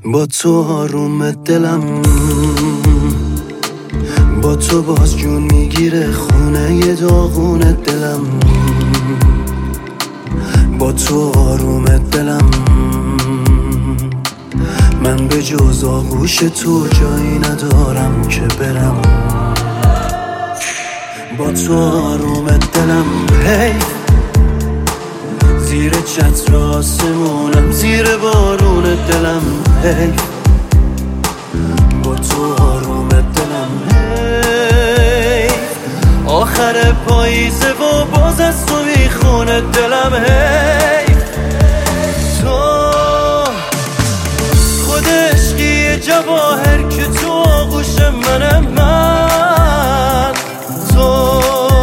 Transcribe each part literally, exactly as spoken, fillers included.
با تو آروم دلم، با تو باز جون میگیره خونه ی داغون دلم. با تو آروم دلم، من به جز آغوش تو جایی ندارم که برم. با تو آروم دلم، هی زیر چتر آسمونم، زیر بارون دلم، هی با تو آروم دلم، هی آخر پاییزه و باز از تو میخونه دلم. هی تو خود عشقی جواهر که تو آغوش منم، من تو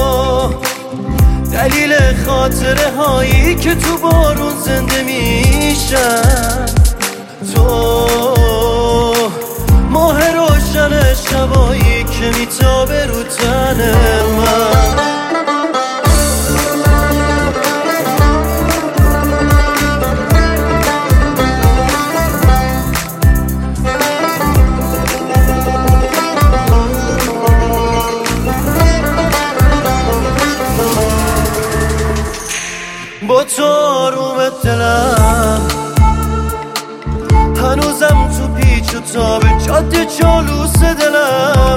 دلیل خاطره هایی که تو بارون زنده میشن، تو ماه روشن شبایی که میتابه رو تن من. با تو آروم دلم، هنوزم تو پیچ و تاب جاده جالوس دلم.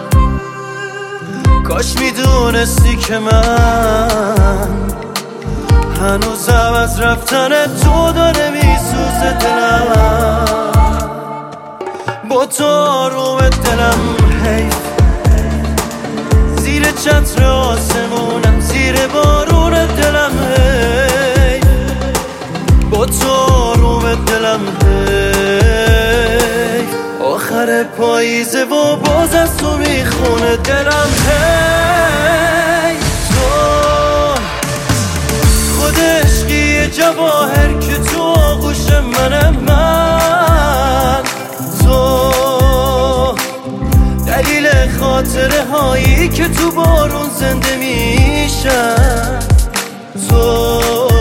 کاش میدونستی که من هنوزم از رفتن تو داره میسوزه دلم. با تو آروم دلم، هی زیر چتر آسمونم، زیر بارون دلم، هی با تو آروم دلم، هی آخر پاییزه و باز از تو میخونه دلم. هی تو خود عشقی جواهر که تو آغوش منم، من تو دلیل خاطره هایی که تو بارون زنده میشن، تو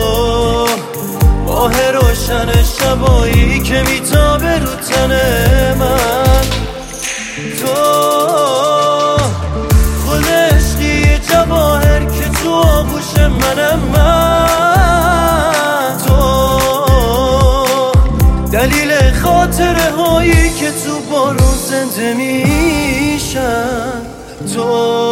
ماه روشن شبایی که میتابه رو تن من. تو خود عشقی جواهر که تو آغوش منم، من تو دلیل خاطره هایی که تو بارون زنده میشن، تو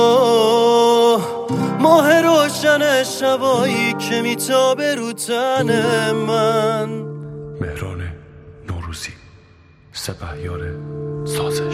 ماه روشن شبایی که میتابه رو تن من. مهران نوروزی، سپهیار ساز.